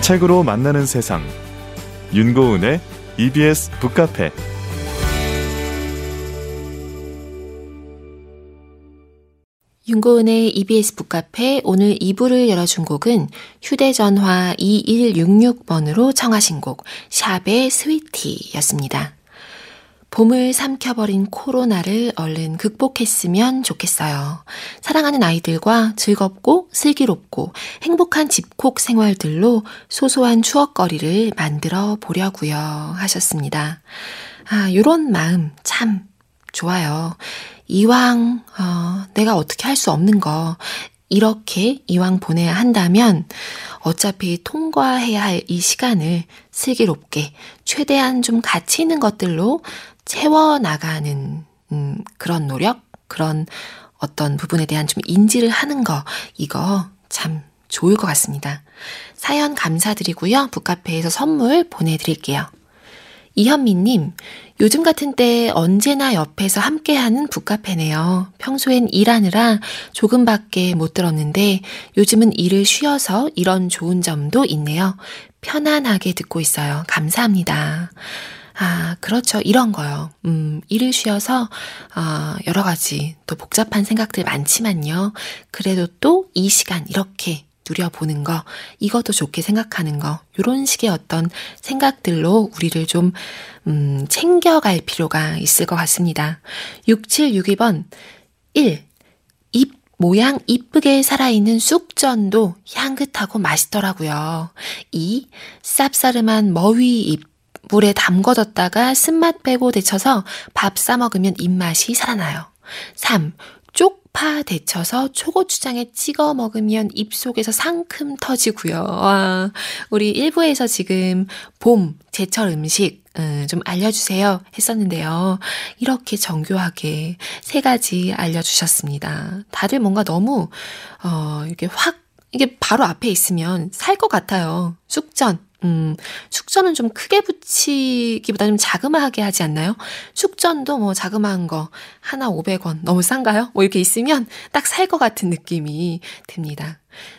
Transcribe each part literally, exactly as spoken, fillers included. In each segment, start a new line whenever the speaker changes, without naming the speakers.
책으로 만나는 세상. 윤고은의 이비에스 북카페.
윤고은의 이비에스 북카페 오늘 이 부를 열어준 곡은 휴대전화 이일육육 번으로 청하신 곡 샵의 스위티였습니다. 봄을 삼켜버린 코로나를 얼른 극복했으면 좋겠어요. 사랑하는 아이들과 즐겁고 슬기롭고 행복한 집콕 생활들로 소소한 추억거리를 만들어 보려고요 하셨습니다. 아, 요런 마음 참 좋아요. 이왕 어, 내가 어떻게 할 수 없는 거 이렇게 이왕 보내야 한다면 어차피 통과해야 할 이 시간을 슬기롭게 최대한 좀 가치 있는 것들로 채워나가는 음, 그런 노력, 그런 어떤 부분에 대한 좀 인지를 하는 거, 이거 참 좋을 것 같습니다. 사연 감사드리고요. 북카페에서 선물 보내드릴게요. 이현미님, 요즘 같은 때 언제나 옆에서 함께하는 북카페네요. 평소엔 일하느라 조금밖에 못 들었는데 요즘은 일을 쉬어서 이런 좋은 점도 있네요. 편안하게 듣고 있어요. 감사합니다. 아, 그렇죠. 이런 거요. 음, 일을 쉬어서, 어, 여러 가지 또 복잡한 생각들 많지만요. 그래도 또 이 시간 이렇게 누려보는 거, 이것도 좋게 생각하는 거, 이런 식의 어떤 생각들로 우리를 좀, 음, 챙겨갈 필요가 있을 것 같습니다. 육칠육이 번, 일. 잎 모양 이쁘게 살아있는 쑥전도 향긋하고 맛있더라고요. 이. 쌉싸름한 머위잎. 물에 담궈뒀다가 쓴맛 빼고 데쳐서 밥 싸먹으면 입맛이 살아나요. 삼. 쪽파 데쳐서 초고추장에 찍어 먹으면 입속에서 상큼 터지고요. 와, 우리 일부에서 지금 봄, 제철 음식 음, 좀 알려주세요 했었는데요. 이렇게 정교하게 세 가지 알려주셨습니다. 다들 뭔가 너무 어, 이렇게 확 이게 바로 앞에 있으면 살 것 같아요. 쑥전. 음, 숙전은 좀 크게 붙이기보다 좀 자그마하게 하지 않나요? 숙전도 뭐 자그마한 거 하나 오백 원 너무 싼가요? 뭐 이렇게 있으면 딱 살 것 같은 느낌이 듭니다.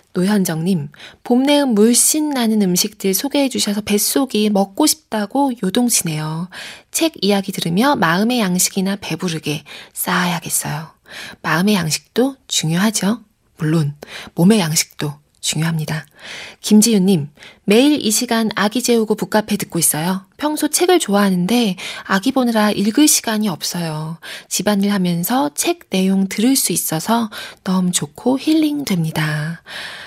노현정님, 봄 내음 물씬 나는 음식들 소개해 주셔서 뱃속이 먹고 싶다고 요동치네요. 책 이야기 들으며 마음의 양식이나 배부르게 쌓아야겠어요. 마음의 양식도 중요하죠. 물론 몸의 양식도 중요합니다. 김지윤님, 매일 이 시간 아기 재우고 북카페 듣고 있어요. 평소 책을 좋아하는데 아기 보느라 읽을 시간이 없어요. 집안일 하면서 책 내용 들을 수 있어서 너무 좋고 힐링됩니다.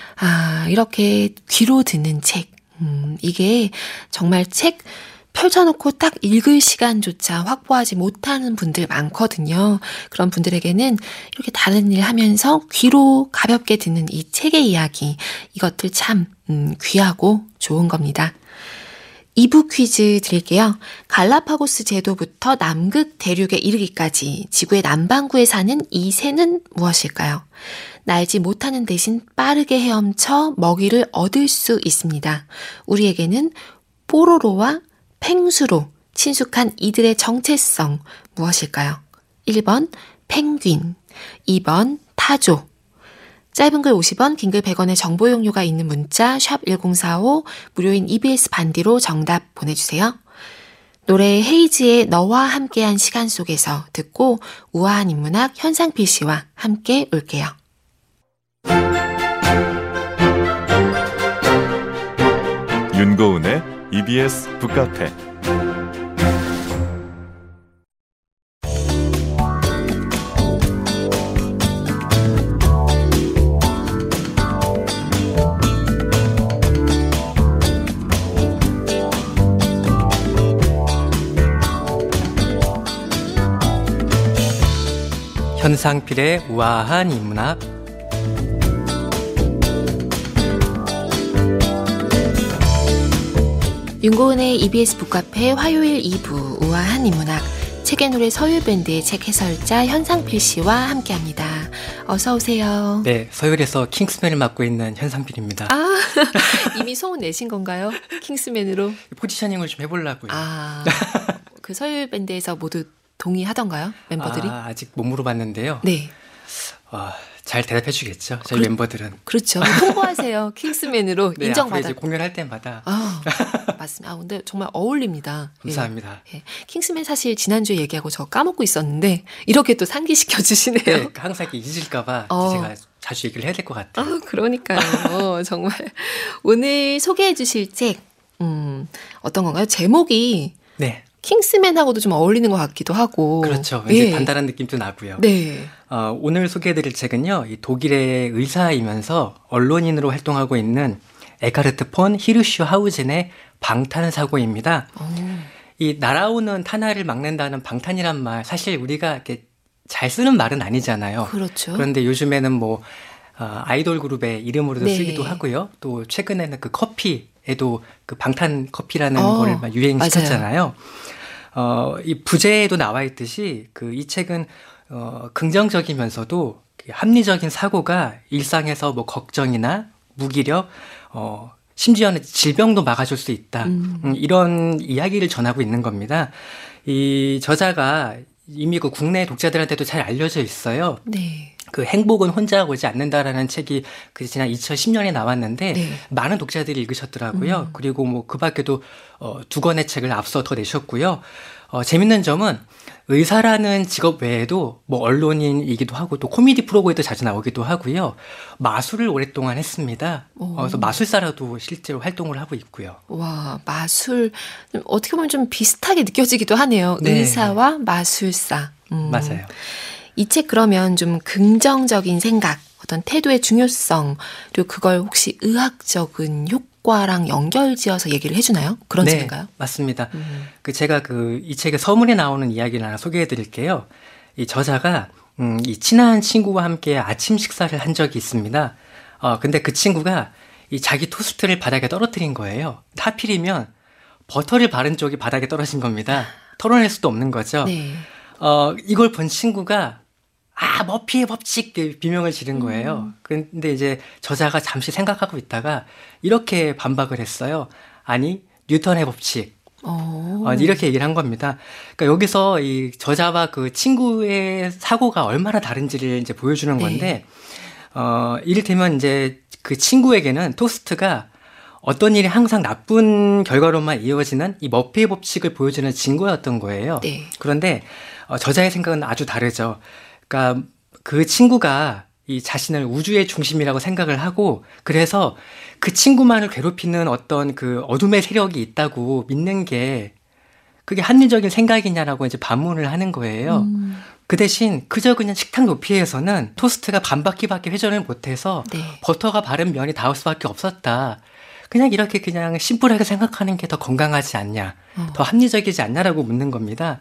아, 이렇게 귀로 듣는 책. 음, 이게 정말 책 펼쳐놓고 딱 읽을 시간조차 확보하지 못하는 분들 많거든요. 그런 분들에게는 이렇게 다른 일 하면서 귀로 가볍게 듣는 이 책의 이야기, 이것들 참 음, 귀하고 좋은 겁니다. 이 부 퀴즈 드릴게요. 갈라파고스 제도부터 남극 대륙에 이르기까지 지구의 남반구에 사는 이 새는 무엇일까요? 날지 못하는 대신 빠르게 헤엄쳐 먹이를 얻을 수 있습니다. 우리에게는 뽀로로와 펭수로 친숙한 이들의 정체성 무엇일까요? 일 번 펭귄, 이 번 타조. 짧은 글 오십 원, 긴 글 백 원의 정보 용료가 있는 문자 샵 일공사오, 무료인 이비에스 반디로 정답 보내주세요. 노래 헤이즈의 너와 함께한 시간 속에서 듣고 우아한 인문학 현상필 씨와 함께 올게요.
윤고은의 이비에스 북카페.
현상필의 우아한 인문학.
윤고은의 이비에스 북카페 화요일 이 부 우아한 인문학, 책의 노래 서율밴드의 책 해설자 현상필 씨와 함께합니다. 어서 오세요.
네, 서율에서 킹스맨을 맡고 있는 현상필입니다.
아, 이미 소문 내신 건가요? 킹스맨으로?
포지셔닝을 좀 해보려고요.
아, 그 서율밴드에서 모두 동의하던가요? 멤버들이?
아, 아직 못 물어봤는데요.
네.
어, 잘 대답해 주겠죠. 저희
그렇-
멤버들은.
그렇죠. 통보하세요. 킹스맨으로
네,
인정받아.
앞으로 이제 공연할 때마다
아, 맞습니다. 아, 근데 정말 어울립니다.
감사합니다.
예, 예. 킹스맨 사실 지난주에 얘기하고 저 까먹고 있었는데 이렇게 또 상기시켜 주시네요.
네, 항상 이렇게 잊을까봐
어.
제가 자주 얘기를 해야 될 것 같아요.
아, 그러니까요. 어, 정말 오늘 소개해 주실 책 음, 어떤 건가요? 제목이
네,
킹스맨하고도 좀 어울리는 것 같기도 하고.
그렇죠. 왠지
예.
단단한 느낌도 나고요.
네.
어, 오늘 소개해드릴 책은요, 이 독일의 의사이면서 언론인으로 활동하고 있는 에가르트 폰 히르슈 하우젠의 방탄사고입니다.
어.
이 날아오는 탄화를 막는다는 방탄이란 말, 사실 우리가 이렇게 잘 쓰는 말은 아니잖아요.
그렇죠.
그런데 요즘에는 뭐 어, 아이돌 그룹의 이름으로도
네.
쓰기도 하고요. 또 최근에는 그 커피에도 그 방탄 커피라는
어,
거를 막 유행시켰잖아요. 어, 이 부제에도 나와 있듯이 그 이 책은 어, 긍정적이면서도 합리적인 사고가 일상에서 뭐 걱정이나 무기력, 어, 심지어는 질병도 막아줄 수 있다.
음.
음, 이런 이야기를 전하고 있는 겁니다. 이 저자가 이미 그 국내 독자들한테도 잘 알려져 있어요.
네.
그 행복은 혼자 오지 않는다라는 책이 그 지난 이천십 년에 나왔는데
네.
많은 독자들이 읽으셨더라고요.
음.
그리고 뭐 그 밖에도 어, 두 권의 책을 앞서 더 내셨고요. 어, 재밌는 점은 의사라는 직업 외에도 뭐 언론인이기도 하고 또 코미디 프로그램에도 자주 나오기도 하고요. 마술을 오랫동안 했습니다.
오.
어, 그래서 마술사로도 실제로 활동을 하고 있고요.
와, 마술. 좀 어떻게 보면 좀 비슷하게 느껴지기도 하네요.
네.
의사와 마술사. 음.
맞아요.
이 책 그러면 좀 긍정적인 생각, 어떤 태도의 중요성, 그리고 그걸 혹시 의학적인 효과랑 연결지어서 얘기를 해주나요? 그런
네,
책인가요?
맞습니다.
음.
그 제가 그 이 책의 서문에 나오는 이야기를 하나 소개해 드릴게요. 이 저자가 음, 이 친한 친구와 함께 아침 식사를 한 적이 있습니다. 어, 근데 그 친구가 이 자기 토스트를 바닥에 떨어뜨린 거예요. 하필이면 버터를 바른 쪽이 바닥에 떨어진 겁니다. 털어낼 수도 없는 거죠.
네.
어, 이걸 본 친구가 아, 머피의 법칙 비명을 지른 거예요.
음.
근데 이제 저자가 잠시 생각하고 있다가 이렇게 반박을 했어요. 아니, 뉴턴의 법칙.
어.
어, 이렇게 얘기를 한 겁니다. 그러니까 여기서 이 저자와 그 친구의 사고가 얼마나 다른지를 이제 보여주는 건데,
네.
어, 이를테면 이제 그 친구에게는 토스트가 어떤 일이 항상 나쁜 결과로만 이어지는 이 머피의 법칙을 보여주는 증거였던 거예요.
네.
그런데 어, 저자의 생각은 아주 다르죠. 그러니까 그 친구가 이 자신을 우주의 중심이라고 생각을 하고 그래서 그 친구만을 괴롭히는 어떤 그 어둠의 세력이 있다고 믿는 게 그게 합리적인 생각이냐라고 이제 반문을 하는 거예요.
음.
그 대신 그저 그냥 식탁 높이에서는 토스트가 반 바퀴밖에 회전을 못해서
네.
버터가 바른 면이 닿을 수밖에 없었다. 그냥 이렇게 그냥 심플하게 생각하는 게 더 건강하지 않냐,
어.
더 합리적이지 않냐라고 묻는 겁니다.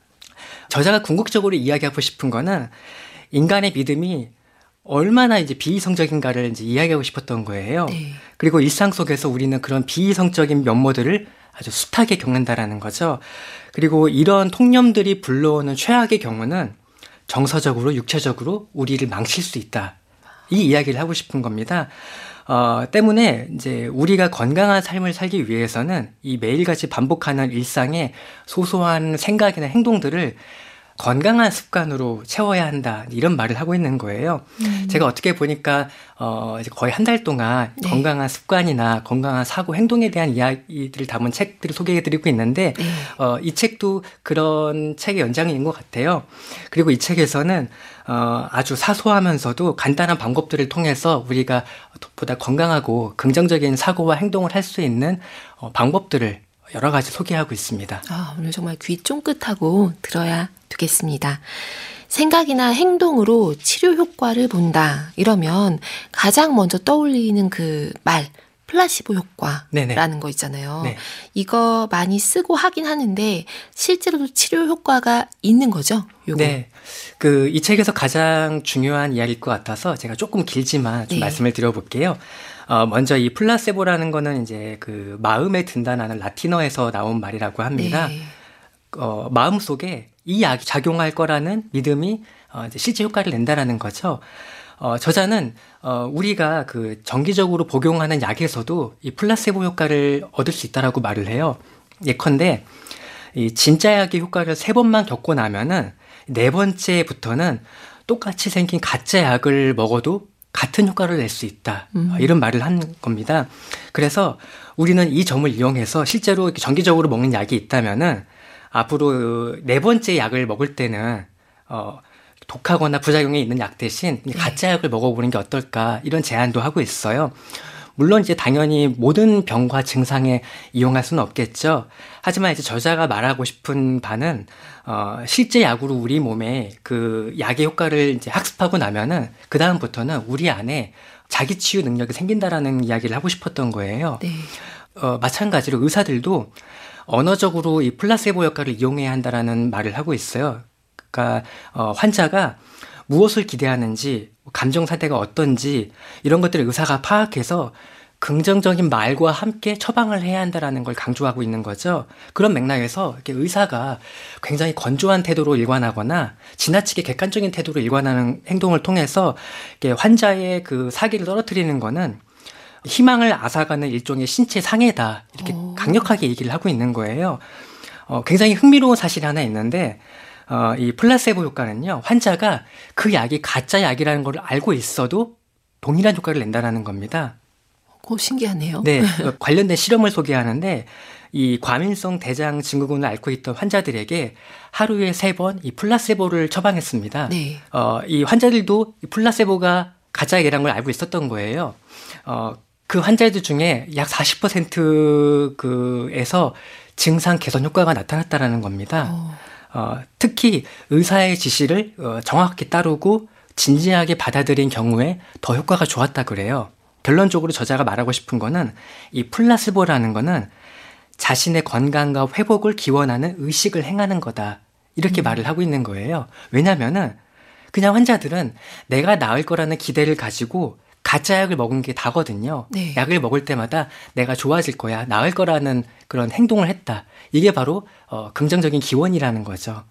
저자가 궁극적으로 이야기하고 싶은 거는 인간의 믿음이 얼마나 이제 비이성적인가를 이제 이야기하고 싶었던 거예요.
네.
그리고 일상 속에서 우리는 그런 비이성적인 면모들을 아주 숱하게 겪는다라는 거죠. 그리고 이런 통념들이 불러오는 최악의 경우는 정서적으로, 육체적으로 우리를 망칠 수 있다. 이 이야기를 하고 싶은 겁니다. 어, 때문에 이제 우리가 건강한 삶을 살기 위해서는 이 매일같이 반복하는 일상의 소소한 생각이나 행동들을 건강한 습관으로 채워야 한다. 이런 말을 하고 있는 거예요.
음.
제가 어떻게 보니까, 어, 이제 거의 한 달 동안
네.
건강한 습관이나 건강한 사고, 행동에 대한 이야기들을 담은 책들을 소개해드리고 있는데,
네.
어, 이 책도 그런 책의 연장인 것 같아요. 그리고 이 책에서는, 어, 아주 사소하면서도 간단한 방법들을 통해서 우리가 보다 건강하고 긍정적인 사고와 행동을 할 수 있는 어, 방법들을 여러 가지 소개하고 있습니다.
아, 오늘 정말 귀 쫑긋하고 들어야 되겠습니다. 생각이나 행동으로 치료 효과를 본다. 이러면 가장 먼저 떠올리는 그 말, 플라시보 효과라는
네네.
거 있잖아요.
네.
이거 많이 쓰고 하긴 하는데 실제로도 치료 효과가 있는 거죠? 요거.
네. 그, 이 책에서 가장 중요한 이야기일 것 같아서 제가 조금 길지만 좀
네.
말씀을 드려볼게요. 어, 먼저 이 플라세보라는 거는 이제 그 마음에 든다는 라틴어에서 나온 말이라고 합니다.
네.
어, 마음 속에 이 약이 작용할 거라는 믿음이 어, 이제 실제 효과를 낸다라는 거죠. 어, 저자는 어, 우리가 그 정기적으로 복용하는 약에서도 이 플라세보 효과를 얻을 수 있다라고 말을 해요. 예컨대 이 진짜 약의 효과를 세 번만 겪고 나면은 네 번째부터는 똑같이 생긴 가짜 약을 먹어도 같은 효과를 낼 수 있다.
음.
이런 말을 한 겁니다. 그래서 우리는 이 점을 이용해서 실제로 이렇게 정기적으로 먹는 약이 있다면은 앞으로 네 번째 약을 먹을 때는 어, 독하거나 부작용이 있는 약 대신 가짜 약을 먹어보는 게 어떨까 이런 제안도 하고 있어요. 물론 이제 당연히 모든 병과 증상에 이용할 수는 없겠죠. 하지만 이제 저자가 말하고 싶은 바는 어, 실제 약으로 우리 몸에 그 약의 효과를 이제 학습하고 나면은 그 다음부터는 우리 안에 자기 치유 능력이 생긴다라는 이야기를 하고 싶었던 거예요.
네.
어, 마찬가지로 의사들도 언어적으로 이 플라세보 효과를 이용해야 한다라는 말을 하고 있어요. 그러니까 어, 환자가 무엇을 기대하는지, 감정 상태가 어떤지 이런 것들을 의사가 파악해서 긍정적인 말과 함께 처방을 해야 한다라는 걸 강조하고 있는 거죠. 그런 맥락에서 이렇게 의사가 굉장히 건조한 태도로 일관하거나 지나치게 객관적인 태도로 일관하는 행동을 통해서 이렇게 환자의 그 사기를 떨어뜨리는 거는 희망을 앗아가는 일종의 신체 상해다. 이렇게
오. 강력하게
강력하게 얘기를 하고 있는 거예요. 어, 굉장히 흥미로운 사실이 하나 있는데 어, 이 플라세보 효과는요, 환자가 그 약이 가짜 약이라는 걸 알고 있어도 동일한 효과를 낸다는 겁니다.
오, 신기하네요.
네, 어, 관련된 실험을 소개하는데 이 과민성 대장 증후군을 앓고 있던 환자들에게 하루에 세 번 이 플라세보를 처방했습니다.
네.
어, 이 환자들도 이 플라세보가 가짜 약이라는 걸 알고 있었던 거예요. 어, 그 환자들 중에 약 사십 퍼센트에서 증상 개선 효과가 나타났다라는 겁니다.
오.
어, 특히 의사의 지시를 어, 정확히 따르고 진지하게 받아들인 경우에 더 효과가 좋았다 그래요. 결론적으로 저자가 말하고 싶은 거는 이 플라시보라는 거는 자신의 건강과 회복을 기원하는 의식을 행하는 거다. 이렇게
음.
말을 하고 있는 거예요. 왜냐면은 그냥 환자들은 내가 나을 거라는 기대를 가지고 가짜 약을 먹은 게 다거든요.
네.
약을 먹을 때마다 내가 좋아질 거야, 나을 거라는 그런 행동을 했다. 이게 바로 어, 긍정적인 기원이라는 거죠.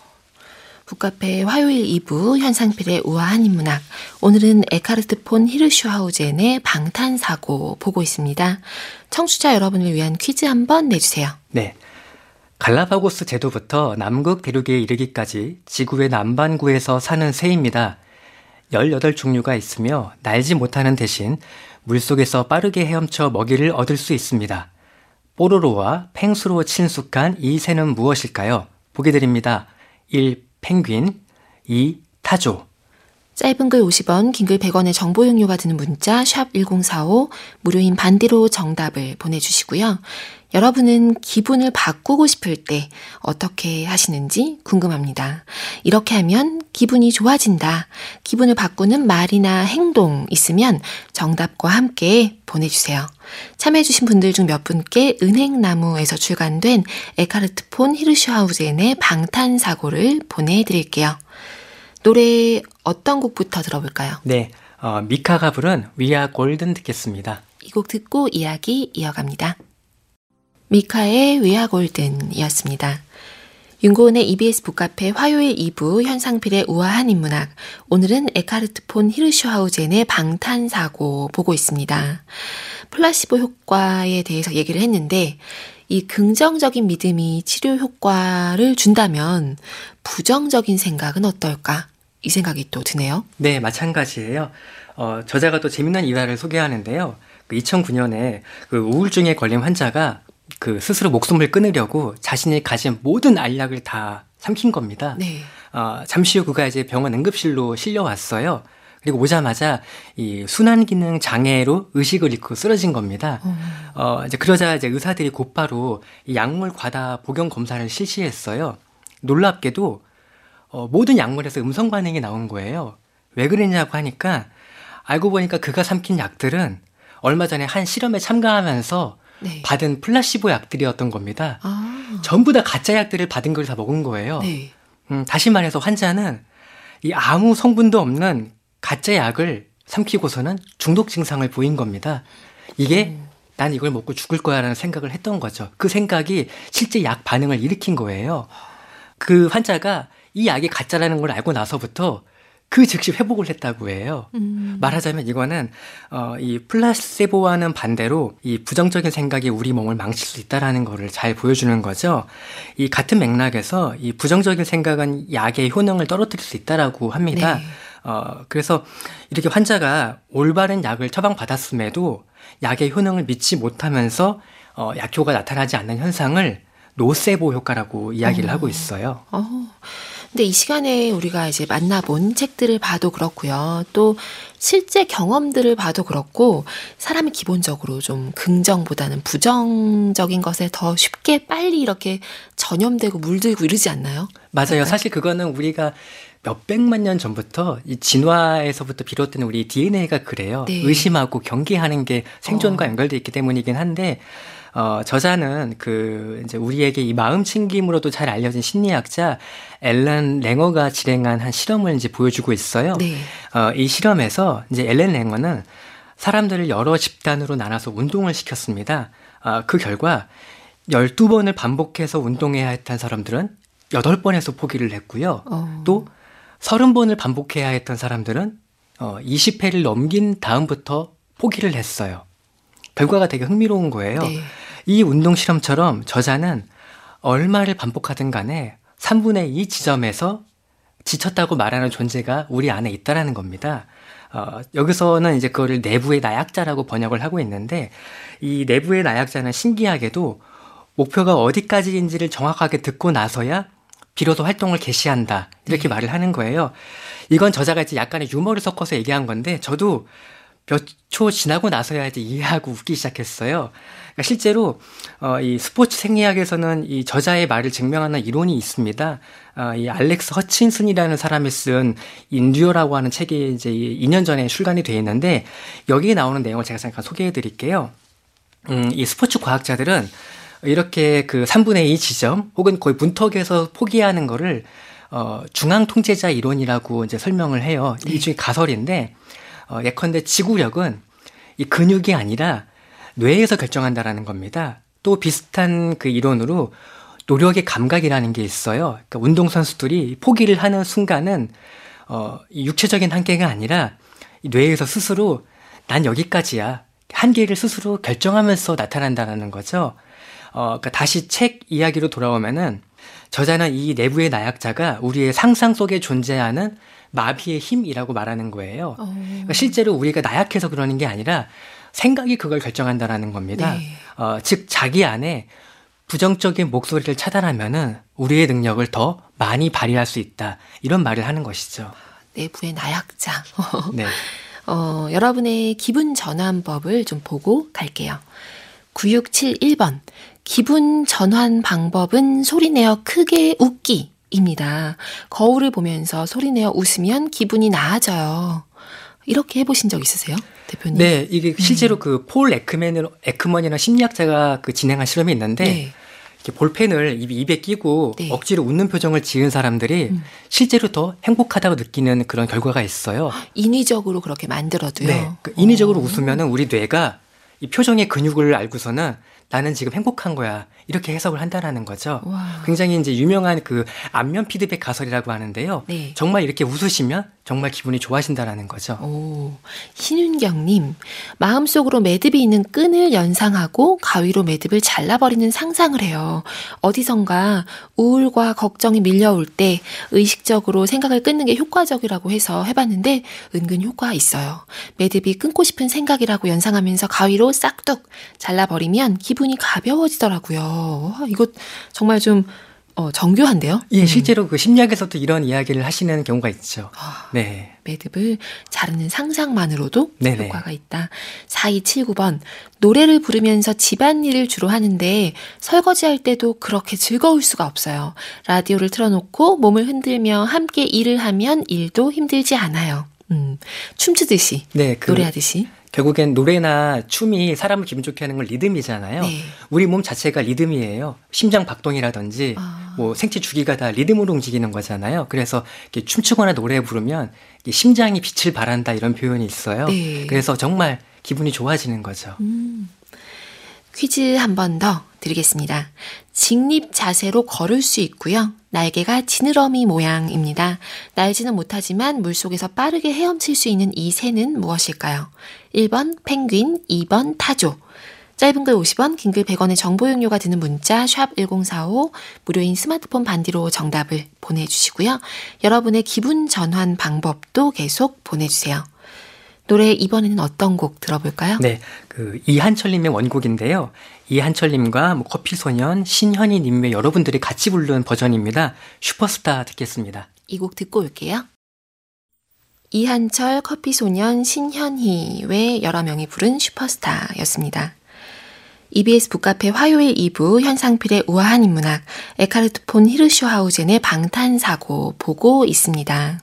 북카페 화요일 이 부 현상필의 우아한 인문학. 오늘은 에카르트 폰 히르슈하우젠의 방탄사고 보고 있습니다. 청취자 여러분을 위한 퀴즈 한번 내주세요.
네. 갈라파고스 제도부터 남극 대륙에 이르기까지 지구의 남반구에서 사는 새입니다. 열여덟 종류가 있으며 날지 못하는 대신 물속에서 빠르게 헤엄쳐 먹이를 얻을 수 있습니다. 뽀로로와 펭수로 친숙한 이 새는 무엇일까요? 보기 드립니다. 일. 펭귄, 이. 타조.
짧은 글 오십 원, 긴 글 백 원의 정보 용료가 드는 문자 샵 일공사오, 무료인 반디로 정답을 보내주시고요. 여러분은 기분을 바꾸고 싶을 때 어떻게 하시는지 궁금합니다. 이렇게 하면 기분이 좋아진다. 기분을 바꾸는 말이나 행동 있으면 정답과 함께 보내주세요. 참여해주신 분들 중 몇 분께 은행나무에서 출간된 에카르트 폰 히르슈하우젠의 방탄사고를 보내드릴게요. 노래 어떤 곡부터 들어볼까요?
네, 어, 미카가 부른 We Are Golden 듣겠습니다.
이 곡 듣고 이야기 이어갑니다. 미카의 We Are Golden 이었습니다. 윤고은의 이비에스 북카페 화요일 이 부 현상필의 우아한 인문학. 오늘은 에카르트 폰 히르슈하우젠의 방탄사고 보고 있습니다. 플라시보 효과에 대해서 얘기를 했는데 이 긍정적인 믿음이 치료 효과를 준다면 부정적인 생각은 어떨까? 이 생각이 또 드네요.
네, 마찬가지예요. 어, 저자가 또 재미난 일화를 소개하는데요. 그 이천구 년에 그 우울증에 걸린 환자가 그 스스로 목숨을 끊으려고 자신이 가진 모든 알약을 다 삼킨 겁니다.
네.
어, 잠시 후 그가 이제 병원 응급실로 실려왔어요. 그리고 오자마자 이 순환 기능 장애로 의식을 잃고 쓰러진 겁니다.
음.
어, 이제 그러자 이제 의사들이 곧바로 이 약물 과다 복용 검사를 실시했어요. 놀랍게도 어, 모든 약물에서 음성 반응이 나온 거예요. 왜 그랬냐고 하니까 알고 보니까 그가 삼킨 약들은 얼마 전에 한 실험에 참가하면서
네.
받은 플라시보 약들이었던 겁니다.
아.
전부 다 가짜 약들을 받은 걸 다 먹은 거예요.
네.
음, 다시 말해서 환자는 이 아무 성분도 없는 가짜 약을 삼키고서는 중독 증상을 보인 겁니다. 이게
음.
난 이걸 먹고 죽을 거야라는 생각을 했던 거죠. 그 생각이 실제 약 반응을 일으킨 거예요. 그 환자가 이 약이 가짜라는 걸 알고 나서부터 그 즉시 회복을 했다고 해요.
음.
말하자면 이거는 어, 이 플라세보와는 반대로 이 부정적인 생각이 우리 몸을 망칠 수 있다라는 거를 잘 보여주는 거죠. 이 같은 맥락에서 이 부정적인 생각은 약의 효능을 떨어뜨릴 수 있다라고 합니다.
네.
어, 그래서 이렇게 환자가 올바른 약을 처방받았음에도 약의 효능을 믿지 못하면서 어, 약효가 나타나지 않는 현상을 노세보 효과라고 이야기를
어.
하고 있어요.
어. 근데 이 시간에 우리가 이제 만나본 책들을 봐도 그렇고요. 또 실제 경험들을 봐도 그렇고 사람이 기본적으로 좀 긍정보다는 부정적인 것에 더 쉽게 빨리 이렇게 전염되고 물들고 이러지 않나요?
맞아요.
약간?
사실 그거는 우리가 몇백만 년 전부터 이 진화에서부터 비롯된 우리 디엔에이가 그래요.
네.
의심하고 경계하는 게 생존과
어.
연결돼 있기 때문이긴 한데 어, 저자는 그 이제 우리에게 이 마음 챙김으로도 잘 알려진 심리학자 앨런 랭어가 진행한 한 실험을 이제 보여주고 있어요.
네.
어, 이 실험에서 이제 앨런 랭어는 사람들을 여러 집단으로 나눠서 운동을 시켰습니다. 어, 그 결과 열두 번을 반복해서 운동해야 했던 사람들은 여덟 번에서 포기를 했고요.
어.
또 서른 번을 반복해야 했던 사람들은 어, 이십 회를 넘긴 다음부터 포기를 했어요. 결과가 되게 흥미로운 거예요.
네.
이 운동 실험처럼 저자는 얼마를 반복하든 간에 삼분의 이 지점에서 지쳤다고 말하는 존재가 우리 안에 있다라는 겁니다. 어, 여기서는 이제 그거를 내부의 나약자라고 번역을 하고 있는데 이 내부의 나약자는 신기하게도 목표가 어디까지인지를 정확하게 듣고 나서야 비로소 활동을 개시한다. 이렇게
네.
말을 하는 거예요. 이건 저자가 이제 약간의 유머를 섞어서 얘기한 건데 저도 몇 초 지나고 나서야 이제 이해하고 웃기 시작했어요. 그러니까 실제로 어, 이 스포츠 생리학에서는 이 저자의 말을 증명하는 이론이 있습니다. 어, 이 알렉스 허친슨이라는 사람이 쓴 인듀어라고 하는 책이 이제 이 년 전에 출간이 돼 있는데 여기에 나오는 내용을 제가 잠깐 소개해 드릴게요. 음, 이 스포츠 과학자들은 이렇게 그 삼분의 이 지점 혹은 거의 문턱에서 포기하는 거를 어, 중앙 통제자 이론이라고 이제 설명을 해요.
네.
일종의 가설인데 어, 예컨대 지구력은 이 근육이 아니라 뇌에서 결정한다라는 겁니다. 또 비슷한 그 이론으로 노력의 감각이라는 게 있어요. 그러니까 운동선수들이 포기를 하는 순간은 어, 이 육체적인 한계가 아니라 이 뇌에서 스스로 난 여기까지야. 한계를 스스로 결정하면서 나타난다는 거죠. 어, 그러니까 다시 책 이야기로 돌아오면은 저자는 이 내부의 나약자가 우리의 상상 속에 존재하는 마비의 힘이라고 말하는 거예요.
어.
그러니까 실제로 우리가 나약해서 그러는 게 아니라 생각이 그걸 결정한다라는 겁니다.
네.
어, 즉 자기 안에 부정적인 목소리를 차단하면은 우리의 능력을 더 많이 발휘할 수 있다. 이런 말을 하는 것이죠.
내부의 나약자.
네.
어, 여러분의 기분 전환법을 좀 보고 갈게요. 구육칠일 번. 기분 전환 방법은 소리내어 크게 웃기입니다. 거울을 보면서 소리내어 웃으면 기분이 나아져요. 이렇게 해보신 적 있으세요, 대표님?
네, 이게 실제로 음. 그 폴 에크맨, 에크먼이라는 심리학자가 그 진행한 실험이 있는데
네.
이렇게 볼펜을 입, 입에 끼고
네.
억지로 웃는 표정을 지은 사람들이 음. 실제로 더 행복하다고 느끼는 그런 결과가 있어요.
인위적으로 그렇게 만들어도요?
네, 그 인위적으로 웃으면은 우리 뇌가 이 표정의 근육을 알고서는 나는 지금 행복한 거야. 이렇게 해석을 한다라는 거죠.
와.
굉장히 이제 유명한 그 안면 피드백 가설이라고 하는데요.
네.
정말 이렇게 웃으시면 정말 기분이 좋아진다라는 거죠.
오, 신윤경님, 마음속으로 매듭이 있는 끈을 연상하고 가위로 매듭을 잘라버리는 상상을 해요. 어디선가 우울과 걱정이 밀려올 때 의식적으로 생각을 끊는 게 효과적이라고 해서 해봤는데 은근 효과가 있어요. 매듭이 끊고 싶은 생각이라고 연상하면서 가위로 싹둑 잘라버리면 기분이 가벼워지더라고요. 와, 이거 정말 좀 어, 정교한데요?
예, 실제로 그 심리학에서도 이런 이야기를 하시는 경우가 있죠.
아,
네.
매듭을 자르는 상상만으로도
네네.
효과가 있다. 사이칠구 번. 노래를 부르면서 집안일을 주로 하는데 설거지할 때도 그렇게 즐거울 수가 없어요. 라디오를 틀어놓고 몸을 흔들며 함께 일을 하면 일도 힘들지 않아요. 음, 춤추듯이,
네, 그
노래하듯이.
결국엔 노래나 춤이 사람을 기분 좋게 하는 건 리듬이잖아요.
네.
우리 몸 자체가 리듬이에요. 심장 박동이라든지
아.
뭐 생체 주기가 다 리듬으로 움직이는 거잖아요. 그래서 이렇게 춤추거나 노래 부르면 심장이 빛을 발한다 이런 표현이 있어요.
네.
그래서 정말 기분이 좋아지는 거죠.
음. 퀴즈 한 번 더 드리겠습니다. 직립 자세로 걸을 수 있고요. 날개가 지느러미 모양입니다. 날지는 못하지만 물속에서 빠르게 헤엄칠 수 있는 이 새는 무엇일까요? 일 번 펭귄, 이 번 타조. 짧은 글 오십 원, 긴 글 백 원의 정보 이용료가 드는 문자 샵 일공사오, 무료인 스마트폰 반디로 정답을 보내주시고요. 여러분의 기분 전환 방법도 계속 보내주세요. 노래 이번에는 어떤 곡 들어볼까요?
네, 그 이한철님의 원곡인데요. 이한철님과 뭐 커피소년, 신현희님의 여러분들이 같이 부른 버전입니다. 슈퍼스타 듣겠습니다.
이 곡 듣고 올게요. 이한철, 커피소년, 신현희의 여러 명이 부른 슈퍼스타였습니다. 이비에스 북카페 화요일 이 부 현상필의 우아한 인문학, 에카르트 폰 히르쇼하우젠의 방탄사고 보고 있습니다.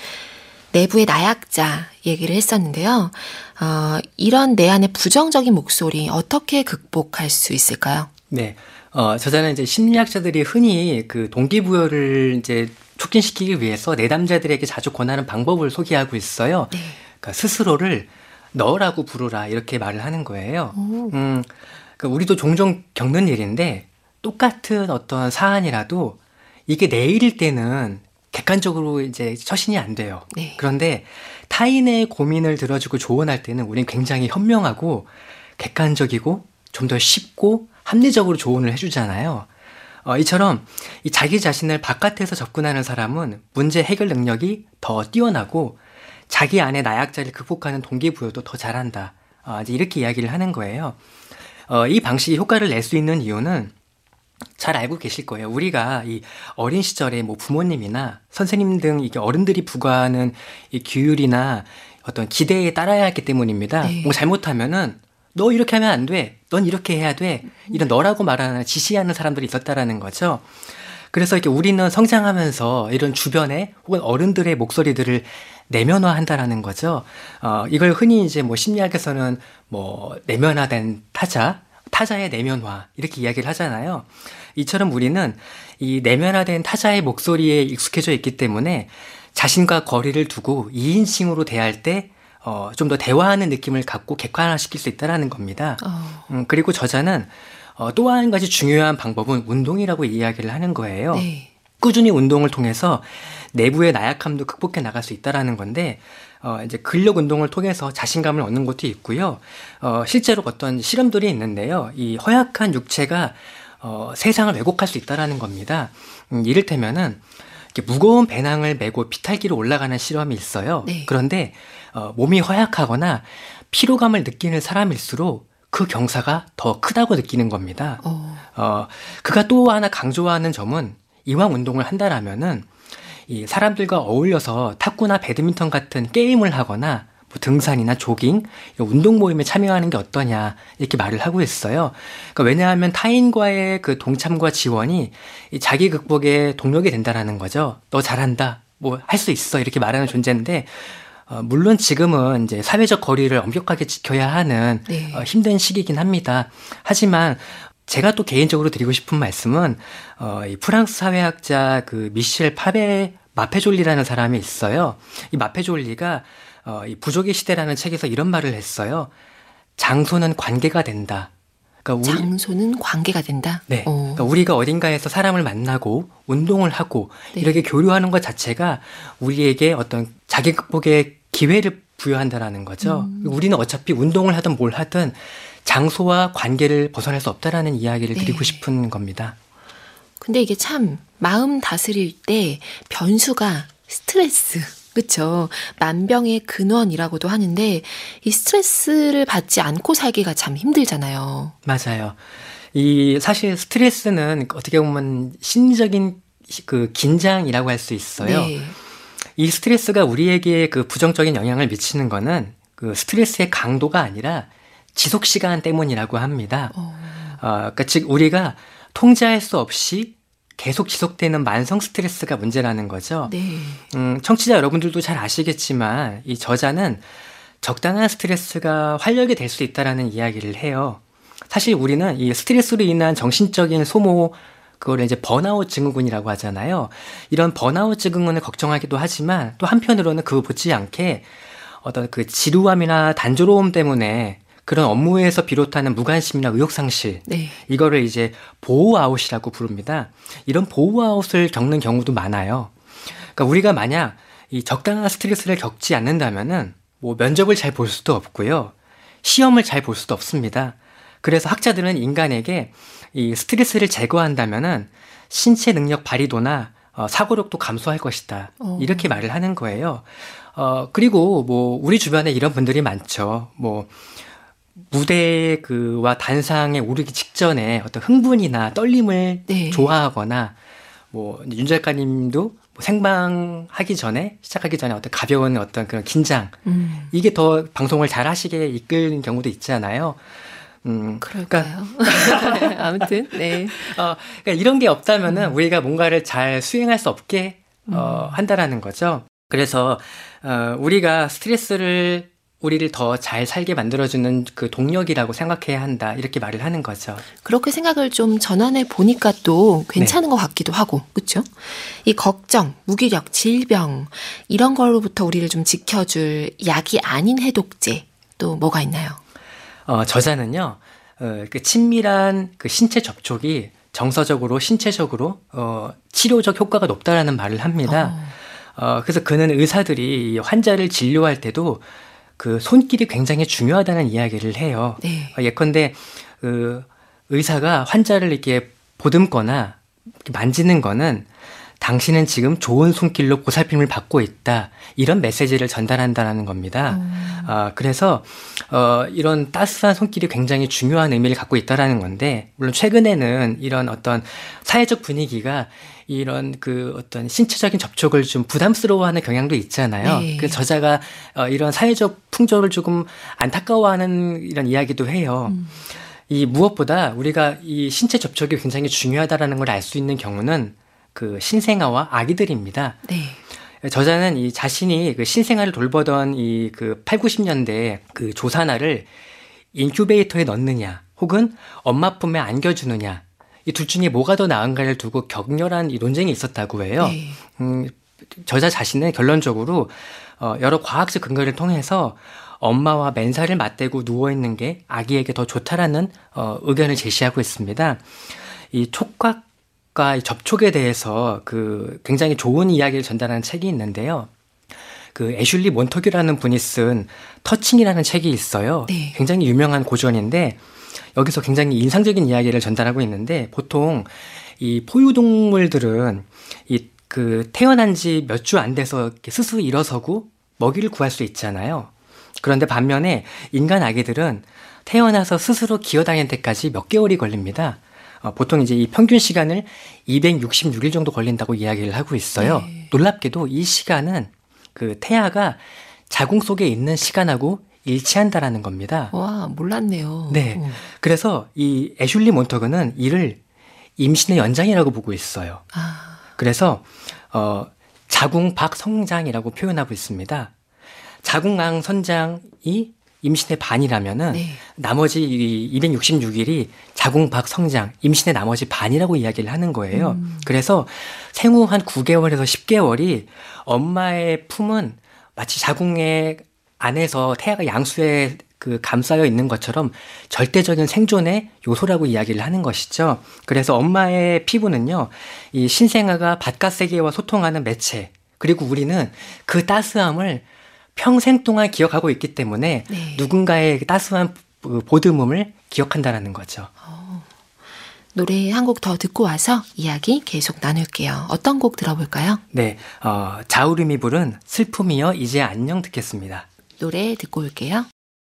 내부의 나약자 얘기를 했었는데요. 어, 이런 내 안의 부정적인 목소리 어떻게 극복할 수 있을까요?
네, 어, 저자는 이제 심리학자들이 흔히 그 동기부여를 이제 촉진시키기 위해서 내담자들에게 자주 권하는 방법을 소개하고 있어요.
네.
그러니까 스스로를 너라고 부르라 이렇게 말을 하는 거예요.
오.
음, 그러니까 우리도 종종 겪는 일인데 똑같은 어떤 사안이라도 이게 내 일일 때는 객관적으로 이제 처신이 안 돼요.
네.
그런데 타인의 고민을 들어주고 조언할 때는 우린 굉장히 현명하고 객관적이고 좀 더 쉽고 합리적으로 조언을 해주잖아요. 어, 이처럼 이 자기 자신을 바깥에서 접근하는 사람은 문제 해결 능력이 더 뛰어나고 자기 안의 나약자를 극복하는 동기부여도 더 잘한다. 어, 이제 이렇게 이야기를 하는 거예요. 어, 이 방식이 효과를 낼 수 있는 이유는 잘 알고 계실 거예요. 우리가 이 어린 시절에 뭐 부모님이나 선생님 등 이게 어른들이 부과하는 이 규율이나 어떤 기대에 따라야 했기 때문입니다.
네.
뭐 잘못하면은 너 이렇게 하면 안 돼. 넌 이렇게 해야 돼. 이런 너라고 말하는 지시하는 사람들이 있었다라는 거죠. 그래서 이렇게 우리는 성장하면서 이런 주변에 혹은 어른들의 목소리들을 내면화한다라는 거죠. 어, 이걸 흔히 이제 뭐 심리학에서는 뭐 내면화된 타자, 타자의 내면화 이렇게 이야기를 하잖아요. 이처럼 우리는 이 내면화된 타자의 목소리에 익숙해져 있기 때문에 자신과 거리를 두고 이인칭으로 대할 때 어, 좀 더 대화하는 느낌을 갖고 객관화시킬 수 있다는 겁니다.
어.
음, 그리고 저자는 어, 또 한 가지 중요한 방법은 운동이라고 이야기를 하는 거예요.
네.
꾸준히 운동을 통해서 내부의 나약함도 극복해 나갈 수 있다라는 건데, 어, 이제 근력 운동을 통해서 자신감을 얻는 것도 있고요. 어, 실제로 어떤 실험들이 있는데요. 이 허약한 육체가 어, 세상을 왜곡할 수 있다라는 겁니다. 음, 이를테면은 이렇게 무거운 배낭을 메고 비탈길을 올라가는 실험이 있어요.
네.
그런데 어, 몸이 허약하거나 피로감을 느끼는 사람일수록 그 경사가 더 크다고 느끼는 겁니다.
어.
어, 그가 또 하나 강조하는 점은 이왕 운동을 한다라면은 이 사람들과 어울려서 탁구나 배드민턴 같은 게임을 하거나 뭐 등산이나 조깅, 운동 모임에 참여하는 게 어떠냐 이렇게 말을 하고 있어요. 그러니까 왜냐하면 타인과의 그 동참과 지원이 이 자기 극복의 동력이 된다라는 거죠. 너 잘한다, 뭐 할 수 있어 이렇게 말하는 존재인데. 어, 물론 지금은 이제 사회적 거리를 엄격하게 지켜야 하는
네.
어, 힘든 시기이긴 합니다. 하지만 제가 또 개인적으로 드리고 싶은 말씀은 어, 이 프랑스 사회학자 그 미셸 파베 마페졸리라는 사람이 있어요. 이 마페졸리가 어, 이 부족의 시대라는 책에서 이런 말을 했어요. 장소는 관계가 된다. 그러니까 우리,
장소는 관계가 된다.
네.
어.
그러니까 우리가 어딘가에서 사람을 만나고 운동을 하고
네.
이렇게 교류하는 것 자체가 우리에게 어떤 자기 극복의 기회를 부여한다라는 거죠.
음.
우리는 어차피 운동을 하든 뭘 하든 장소와 관계를 벗어날 수 없다라는 이야기를
네.
드리고 싶은 겁니다.
근데 이게 참 마음 다스릴 때 변수가 스트레스. 그렇죠. 만병의 근원이라고도 하는데 이 스트레스를 받지 않고 살기가 참 힘들잖아요.
맞아요. 이 사실 스트레스는 어떻게 보면 심리적인 그 긴장이라고 할 수 있어요.
네.
이 스트레스가 우리에게 그 부정적인 영향을 미치는 거는 그 스트레스의 강도가 아니라 지속 시간 때문이라고 합니다.
어.
어, 그러니까 즉 우리가 통제할 수 없이 계속 지속되는 만성 스트레스가 문제라는 거죠.
네.
음, 청취자 여러분들도 잘 아시겠지만 이 저자는 적당한 스트레스가 활력이 될 수 있다라는 이야기를 해요. 사실 우리는 이 스트레스로 인한 정신적인 소모, 그걸 이제 번아웃 증후군이라고 하잖아요. 이런 번아웃 증후군을 걱정하기도 하지만 또 한편으로는 그거 못지않게 어떤 그 지루함이나 단조로움 때문에 그런 업무에서 비롯하는 무관심이나 의욕상실,
네.
이거를 이제 보호아웃이라고 부릅니다. 이런 보호아웃을 겪는 경우도 많아요. 그러니까 우리가 만약 이 적당한 스트레스를 겪지 않는다면은 뭐 면접을 잘 볼 수도 없고요. 시험을 잘 볼 수도 없습니다. 그래서 학자들은 인간에게 이 스트레스를 제거한다면은 신체 능력 발휘도나 어, 사고력도 감소할 것이다.
어.
이렇게 말을 하는 거예요. 어, 그리고 뭐 우리 주변에 이런 분들이 많죠. 뭐 무대 그와 단상에 오르기 직전에 어떤 흥분이나 떨림을
네.
좋아하거나 뭐 윤 작가님도 생방하기 전에 시작하기 전에 어떤 가벼운 어떤 그런 긴장
음.
이게 더 방송을 잘 하시게 이끄는 경우도 있잖아요. 음,
그럴까요? 아무튼 네.
어, 그러니까 이런 게 없다면은 음. 우리가 뭔가를 잘 수행할 수 없게 어,
음.
한다라는 거죠. 그래서 어, 우리가 스트레스를 우리를 더 잘 살게 만들어주는 그 동력이라고 생각해야 한다. 이렇게 말을 하는 거죠.
그렇게 생각을 좀 전환해 보니까 또 괜찮은 네. 것 같기도 하고, 그렇죠? 이 걱정, 무기력, 질병 이런 걸로부터 우리를 좀 지켜줄 약이 아닌 해독제 또 뭐가 있나요?
어, 저자는요, 어, 그 친밀한 그 신체 접촉이 정서적으로, 신체적으로 어, 치료적 효과가 높다라는 말을 합니다. 어. 어, 그래서 그는 의사들이 환자를 진료할 때도 그 손길이 굉장히 중요하다는 이야기를 해요.
네.
어, 예컨대 그 의사가 환자를 이렇게 보듬거나 이렇게 만지는 거는 당신은 지금 좋은 손길로 보살핌을 받고 있다. 이런 메시지를 전달한다는 겁니다. 음. 어, 그래서 어, 이런 따스한 손길이 굉장히 중요한 의미를 갖고 있다는 건데 물론 최근에는 이런 어떤 사회적 분위기가 이런 그 어떤 신체적인 접촉을 좀 부담스러워하는 경향도 있잖아요.
네.
그래서 저자가 어, 이런 사회적 풍조를 조금 안타까워하는 이런 이야기도 해요. 음. 이 무엇보다 우리가 이 신체 접촉이 굉장히 중요하다라는 걸 알 수 있는 경우는 그 신생아와 아기들입니다.
네.
저자는 이 자신이 그 신생아를 돌보던 이 그 팔, 구십 년대 그 조산아를 인큐베이터에 넣느냐 혹은 엄마 품에 안겨주느냐 이 둘 중에 뭐가 더 나은가를 두고 격렬한 이 논쟁이 있었다고 해요. 네. 음, 저자 자신은 결론적으로 어, 여러 과학적 근거를 통해서 엄마와 맨살을 맞대고 누워있는 게 아기에게 더 좋다라는 어, 의견을 제시하고 있습니다. 이 촉각 과 접촉에 대해서 그 굉장히 좋은 이야기를 전달하는 책이 있는데요. 그 애슐리 몬터규라는 분이 쓴 터칭이라는 책이 있어요.
네.
굉장히 유명한 고전인데 여기서 굉장히 인상적인 이야기를 전달하고 있는데 보통 이 포유동물들은 이 그 태어난 지 몇 주 안 돼서 이렇게 스스로 일어서고 먹이를 구할 수 있잖아요. 그런데 반면에 인간 아기들은 태어나서 스스로 기어다닐 때까지 몇 개월이 걸립니다. 어, 보통 이제 이 평균 시간을 이백육십육 일 정도 걸린다고 이야기를 하고 있어요. 네. 놀랍게도 이 시간은 그 태아가 자궁 속에 있는 시간하고 일치한다라는 겁니다.
와, 몰랐네요.
네.
오.
그래서 이 애슐리 몬터그는 이를 임신의 연장이라고 보고 있어요.
아.
그래서 어, 자궁 밖 성장이라고 표현하고 있습니다. 자궁ang 선장이 임신의 반이라면은
네.
나머지 이백육십육 일이 자궁 밖 성장, 임신의 나머지 반이라고 이야기를 하는 거예요. 음. 그래서 생후 한 구 개월에서 십 개월이 엄마의 품은 마치 자궁의 안에서 태아가 양수에 그 감싸여 있는 것처럼 절대적인 생존의 요소라고 이야기를 하는 것이죠. 그래서 엄마의 피부는요, 이 신생아가 바깥 세계와 소통하는 매체, 그리고 우리는 그 따스함을 평생 동안 기억하고 있기 때문에 네. 누군가의 따스한 보듬음을 기억한다라는 거죠.
어, 노래 한 곡 더 듣고 와서 이야기 계속 나눌게요. 어떤 곡 들어볼까요?
네, 어, 자우림이 부른 슬픔이여 이제 안녕 듣겠습니다.
노래 듣고 올게요.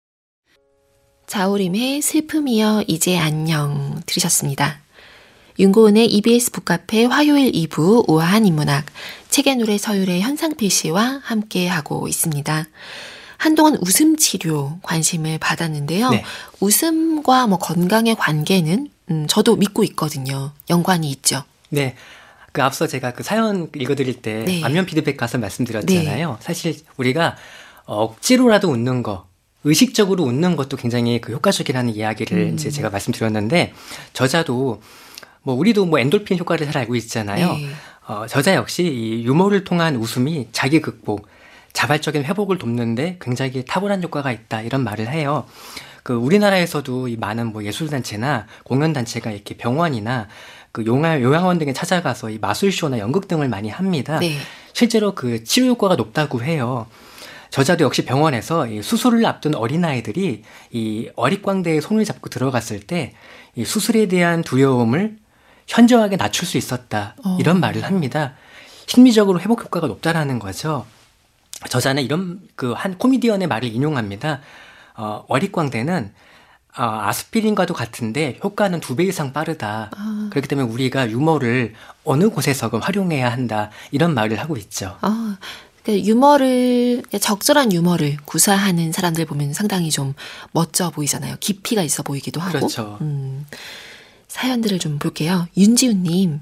자우림의 슬픔이여 이제 안녕 들으셨습니다. 윤고은의 이비에스 북카페 화요일 이 부 우아한 인문학 책의 노래 서율의 현상필 씨와 함께하고 있습니다. 한동안 웃음 치료 관심을 받았는데요. 네. 웃음과 뭐 건강의 관계는 음, 저도 믿고 있거든요. 연관이 있죠.
네. 그 앞서 제가 그 사연 읽어드릴 때 네. 안면 피드백 가서 말씀드렸잖아요. 네. 사실 우리가 억지로라도 웃는 거, 의식적으로 웃는 것도 굉장히 그 효과적이라는 이야기를 음. 이제 제가 말씀드렸는데 저자도 뭐 우리도 뭐 엔돌핀 효과를 잘 알고 있잖아요. 네. 어, 저자 역시 이 유머를 통한 웃음이 자기 극복, 자발적인 회복을 돕는데 굉장히 탁월한 효과가 있다 이런 말을 해요. 그 우리나라에서도 이 많은 뭐 예술단체나 공연단체가 이렇게 병원이나 그 용화, 요양원 등에 찾아가서 이 마술쇼나 연극 등을 많이 합니다.
네.
실제로 그 치료 효과가 높다고 해요. 저자도 역시 병원에서 이 수술을 앞둔 어린아이들이 이 어릿광대에 손을 잡고 들어갔을 때 이 수술에 대한 두려움을 현저하게 낮출 수 있었다.
어.
이런 말을 합니다. 심리적으로 회복 효과가 높다라는 거죠. 저자는 이런 그 한 코미디언의 말을 인용합니다. 어, 어릿광대는 어, 아스피린과도 같은데 효과는 두 배 이상 빠르다.
아.
그렇기 때문에 우리가 유머를 어느 곳에서건 활용해야 한다. 이런 말을 하고 있죠.
아, 그러니까 유머를 적절한 유머를 구사하는 사람들 보면 상당히 좀 멋져 보이잖아요. 깊이가 있어 보이기도 하고.
그렇죠.
음, 사연들을 좀 볼게요. 윤지훈님,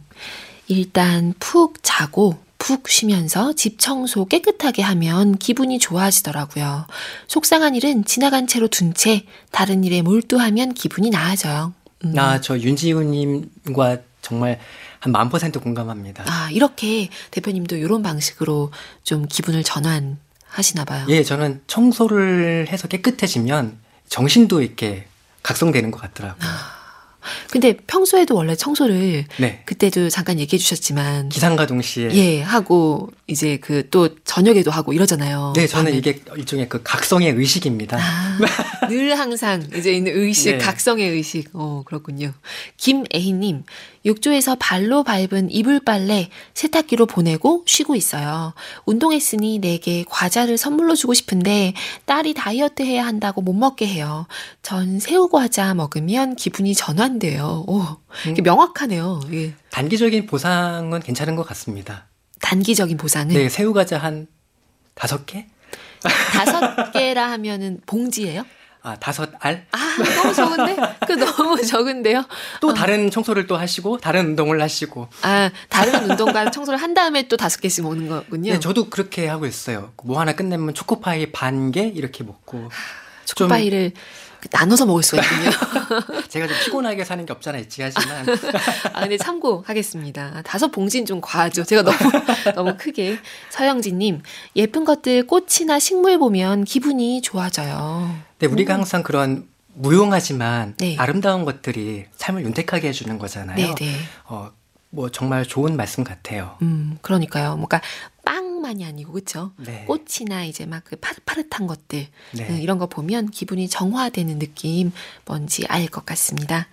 일단 푹 자고 푹 쉬면서 집 청소 깨끗하게 하면 기분이 좋아지더라고요. 속상한 일은 지나간 채로 둔 채 다른 일에 몰두하면 기분이 나아져요. 음.
아, 저 윤지훈님과 정말 한 만 퍼센트 공감합니다.
아, 이렇게 대표님도 이런 방식으로 좀 기분을 전환하시나 봐요.
예, 저는 청소를 해서 깨끗해지면 정신도 이렇게 각성되는 것 같더라고요.
근데 평소에도 원래 청소를
네.
그때도 잠깐 얘기해 주셨지만
기상과 동시에.
예, 하고 이제 그 또 저녁에도 하고 이러잖아요.
네, 저는
밤에.
이게 일종의 그 각성의 의식입니다.
아, 늘 항상 이제 있는 의식,
네.
각성의 의식. 어, 그렇군요. 김애희님, 욕조에서 발로 밟은 이불 빨래 세탁기로 보내고 쉬고 있어요. 운동했으니 내게 과자를 선물로 주고 싶은데 딸이 다이어트 해야 한다고 못 먹게 해요. 전 새우 과자 먹으면 기분이 전환돼요. 오, 이게 명확하네요. 예.
단기적인 보상은 괜찮은 것 같습니다.
단기적인 보상은
네, 새우과자 한 다섯 개?
다섯 개라 하면은 봉지예요?
아, 다섯 알?
아, 너무 적은데? 그 너무 적은데요?
또
어.
다른 청소를 또 하시고, 다른 운동을 하시고.
아, 다른 운동과 청소를 한 다음에 또 다섯 개씩 먹는 거군요.
네, 저도 그렇게 하고 있어요. 뭐 하나 끝내면 초코파이 반 개 이렇게 먹고.
초코파이를 나눠서 먹을 수가 있군요.
제가 좀 피곤하게 사는 게 없잖아 있지 하지만.
아, 근데 참고하겠습니다. 다섯 봉지는 좀 과하죠. 제가 너무, 너무 크게. 서영진님, 예쁜 것들, 꽃이나 식물 보면 기분이 좋아져요.
네, 우리가 항상 그런 무용하지만
네.
아름다운 것들이 삶을 윤택하게 해주는 거잖아요.
네, 네.
어, 뭐 정말 좋은 말씀 같아요.
음, 그러니까요. 뭔가 빵만이 아니고, 그쵸?
네.
꽃이나 이제 막 그 파릇파릇한 것들,
네.
음, 이런 거 보면 기분이 정화되는 느낌 뭔지 알 것 같습니다.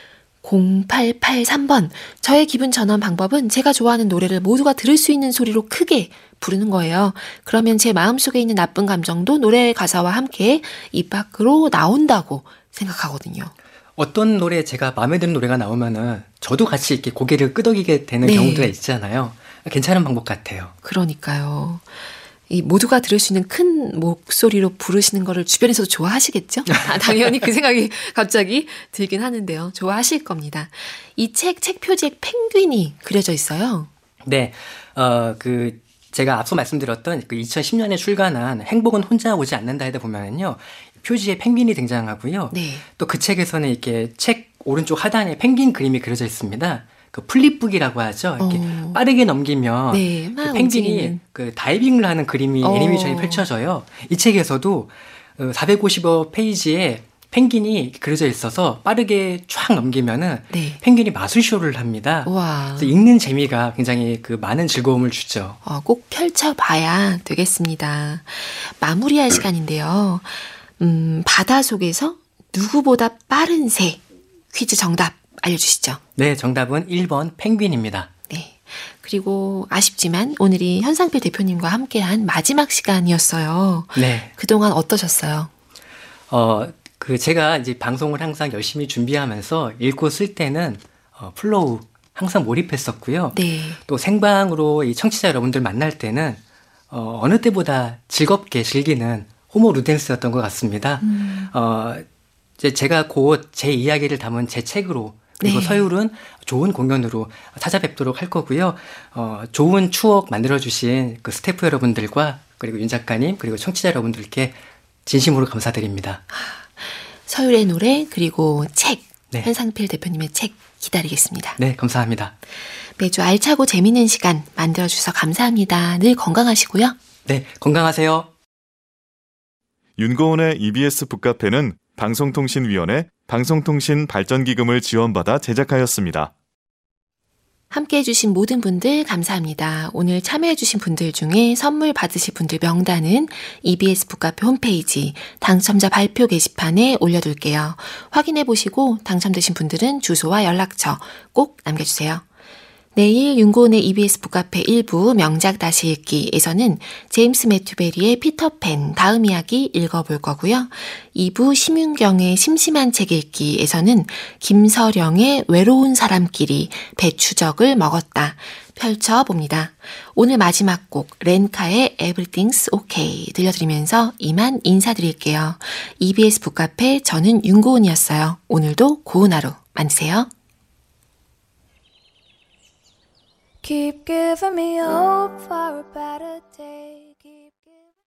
공팔팔삼 번. 저의 기분 전환 방법은 제가 좋아하는 노래를 모두가 들을 수 있는 소리로 크게 부르는 거예요. 그러면 제 마음속에 있는 나쁜 감정도 노래 가사와 함께 입 밖으로 나온다고 생각하거든요.
어떤 노래 제가 마음에 드는 노래가 나오면은 저도 같이 이렇게 고개를 끄덕이게 되는
네.
경우가 있잖아요. 괜찮은 방법 같아요.
그러니까요. 이 모두가 들을 수 있는 큰 목소리로 부르시는 거를 주변에서도 좋아하시겠죠? 아, 당연히 그 생각이 갑자기 들긴 하는데요. 좋아하실 겁니다. 이 책, 책 표지에 펭귄이 그려져 있어요.
네, 어, 그, 제가 앞서 말씀드렸던 그 이천십 년에 출간한 행복은 혼자 오지 않는다에다 보면은요, 표지에 펭귄이 등장하고요.
네.
또 그 책에서는 이렇게 책 오른쪽 하단에 펭귄 그림이 그려져 있습니다. 그 플립북이라고 하죠. 이렇게
어.
빠르게 넘기면
네,
그
막
펭귄이
움직이는.
그 다이빙을 하는 그림이
어.
애니메이션이 펼쳐져요. 이 책에서도 사백오십오 페이지에 펭귄이 그려져 있어서 빠르게 쫙 넘기면은
네.
펭귄이 마술쇼를 합니다.
우와.
그래서 읽는 재미가 굉장히 그 많은 즐거움을 주죠.
어, 꼭 펼쳐봐야 되겠습니다. 마무리할 시간인데요. 음, 바다 속에서 누구보다 빠른 새. 퀴즈 정답 알려주시죠.
네, 정답은 일 번 펭귄입니다.
네. 그리고 아쉽지만 오늘이 현상필 대표님과 함께한 마지막 시간이었어요.
네.
그동안 어떠셨어요?
어, 그 제가 이제 방송을 항상 열심히 준비하면서 읽고 쓸 때는 어, 플로우 항상 몰입했었고요.
네.
또 생방으로 이 청취자 여러분들 만날 때는 어, 어느 때보다 즐겁게 즐기는 호모 루덴스였던 것 같습니다.
음.
어, 이제 제가 곧 제 이야기를 담은 제 책으로 그리고
네.
서율은 좋은 공연으로 찾아뵙도록 할 거고요. 어, 좋은 추억 만들어주신 그 스태프 여러분들과 그리고 윤 작가님 그리고 청취자 여러분들께 진심으로 감사드립니다.
서율의 노래 그리고 책.
네.
현상필 대표님의 책 기다리겠습니다.
네, 감사합니다.
매주 알차고 재미있는 시간 만들어주셔서 감사합니다. 늘 건강하시고요.
네, 건강하세요.
윤고은의 이비에스 북카페는 방송통신위원회 방송통신발전기금을 지원받아 제작하였습니다.
함께해 주신 모든 분들 감사합니다. 오늘 참여해 주신 분들 중에 선물 받으실 분들 명단은 이비에스 북카페 홈페이지 당첨자 발표 게시판에 올려둘게요. 확인해 보시고 당첨되신 분들은 주소와 연락처 꼭 남겨주세요. 내일 윤고은의 이비에스 북카페 일 부 명작 다시 읽기에서는 제임스 매튜베리의 피터팬 다음 이야기 읽어볼 거고요. 이 부 심윤경의 심심한 책 읽기에서는 김서령의 외로운 사람끼리 배추적을 먹었다 펼쳐봅니다. 오늘 마지막 곡 렌카의 Everything's Okay 들려드리면서 이만 인사드릴게요. 이비에스 북카페 저는 윤고은이었어요. 오늘도 고운 하루 만드세요.
Keep giving me hope for a better day.